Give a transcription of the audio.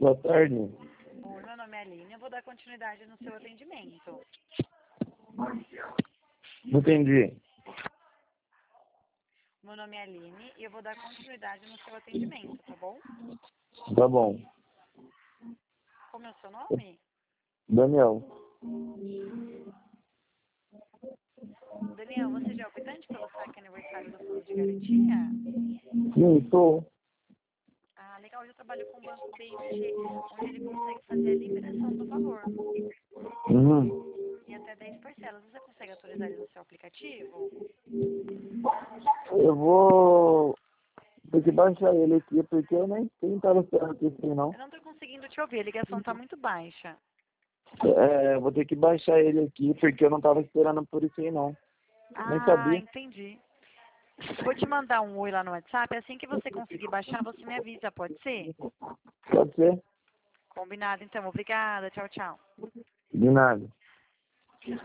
Boa tarde. Oi, meu nome é Aline, eu vou dar continuidade no seu atendimento. Não entendi. Meu nome é Aline e eu vou dar continuidade no seu atendimento, tá bom? Tá bom. Como é o seu nome? Daniel. Daniel, você já é optante pelo saque aniversário do Fundo de Garantia? Sim, sou. Ah, legal, eu trabalho com o Banco BMG, onde ele consegue fazer a liberação do valor Uhum. e até 10 parcelas. Você consegue autorizar ele no seu aplicativo? Eu vou ter que baixar ele aqui, porque eu nem tava esperando aqui assim, não. Eu não estou conseguindo te ouvir, a ligação está muito baixa. Eu vou ter que baixar ele aqui, porque eu não tava esperando por isso aí, não. Nem Ah, sabia. entendi. Eu vou te mandar um oi lá no WhatsApp. Assim que você conseguir baixar, você me avisa, pode ser? Pode ser? Combinado, então. Obrigada. Tchau, tchau. De nada.